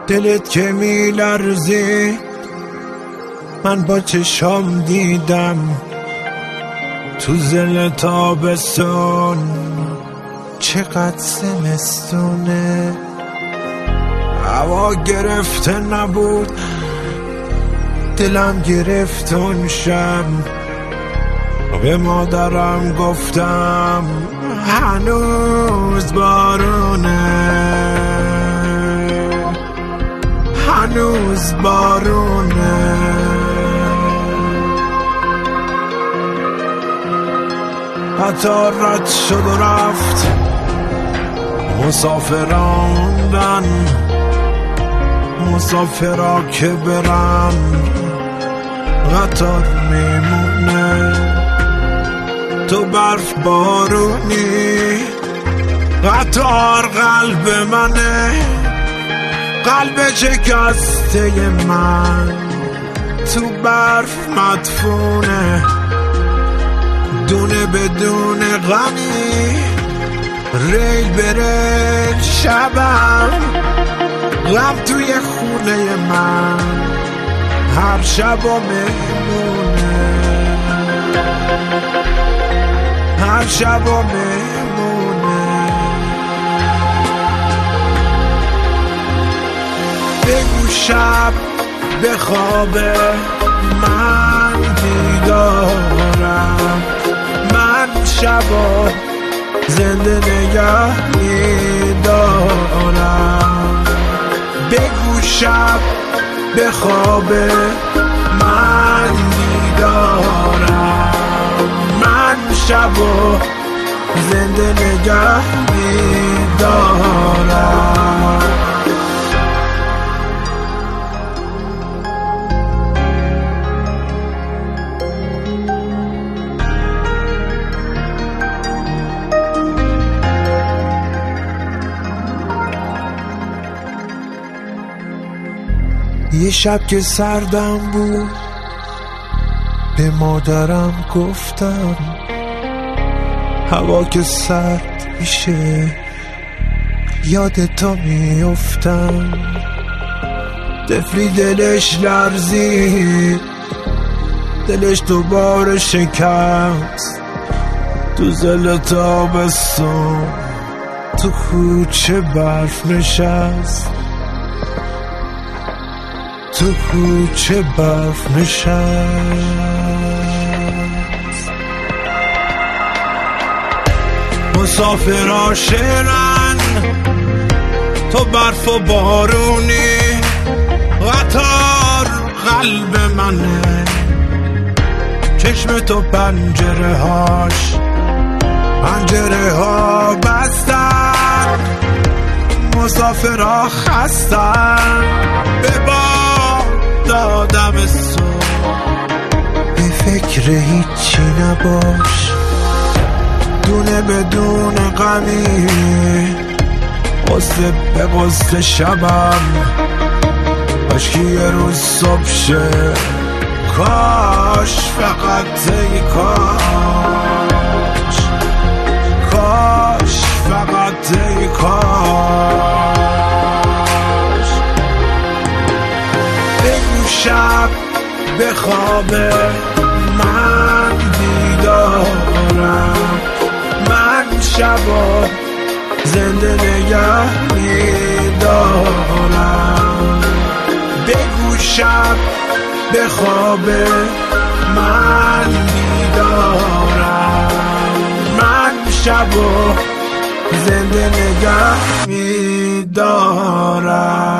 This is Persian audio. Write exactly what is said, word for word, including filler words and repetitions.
دلت که میلرزی من با چشام دیدم تو زل تابستون چقدر زمستونه. هوا گرفته نبود دلم گرفت اون شب، به مادرم گفتم هنوز بارونه، هنوز بارونه. حتی رد شد و رفت مسافراندن، مسافرا که برن قطار میمونه. تو برف بارونی قطار قلب منه، قلب شکسته من تو برف مدفونه. دونه بدون غمی ریل بره شبم، غم توی خونه من هر شب و میمونه، هر شب و میمونه. بگو شب به خوابه من بیدارم، من شبا زنده نگه میدارم. بگو شب به خوابه من بیدارم، من شبا زنده نگه میدارم. یه شب که سردم بود به مادرم گفتم هوا که سرد میشه یاد تو میافتم. طفلی دلش لرزید، دلش دوباره شکست تو زل تابستون تو کوچه برف نشست، تو کوچه برف نشست. مسافرها شیرن تو برف و بارونی، قطار قلب منه، چشم تو پنجره هاش پنجره ها بستن، مسافرها خستن به باد دادم صبح. به فکر هیچی نباش، دونه بدون غمی، قصه به قصه شبم کاش که یه روز صبح شه، کاش فقط ای کاش، کاش فقط ای کاش. بگو شب به خوابه من بیدارم، من شبا زنده نگه میدارم. بگو شب به خوابه من بیدارم، من شبا زنده نگه میدارم.